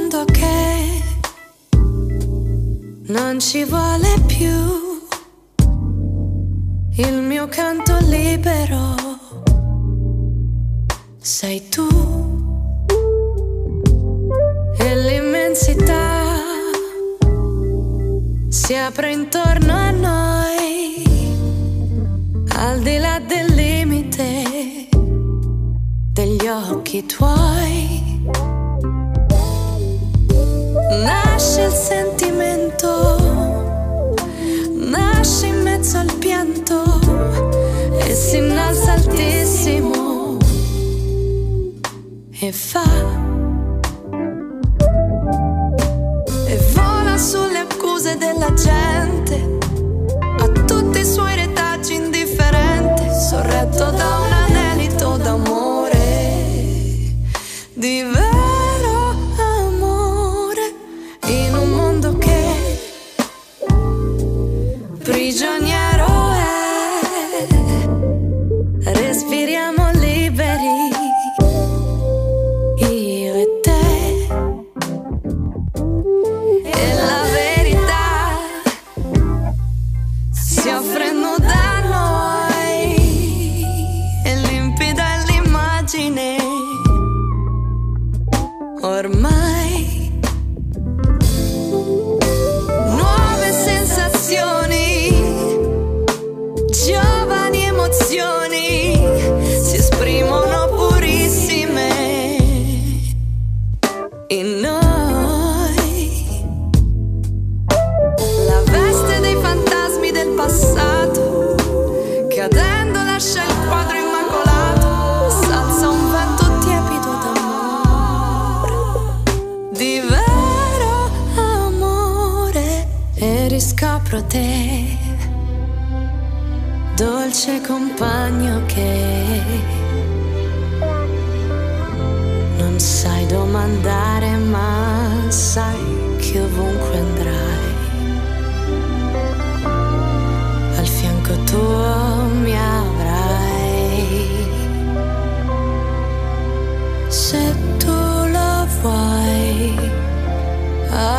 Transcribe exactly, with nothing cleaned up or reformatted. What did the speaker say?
mondo che non ci vuole più il mio canto libero, sei tu e l'immensità si apre intorno a noi, al di là del limite degli occhi tuoi. Nasce il sentimento, nasce in mezzo al pianto e si innalza altissimo e fa e vola sulle accuse della gente, a tutti i suoi retaggi indifferenti, sorretto da un anelito d'amore, di vero amore, in un mondo che prigioniero è. Respiriamo liberi, io e te, e la verità si offre nuda a noi, e limpida è l'immagine ormai. Nuove sensazioni, giovani emozioni si esprimono purissime in noi. La veste dei fantasmi del passato, cadendo lascia il quadro immacolato, s'alza un vento tiepido d'amore, di vero amore, e riscopro te, dolce compagno che non sai domandare, ma sai che ovunque andrai, al fianco tuo mi avrai. Se tu lo vuoi.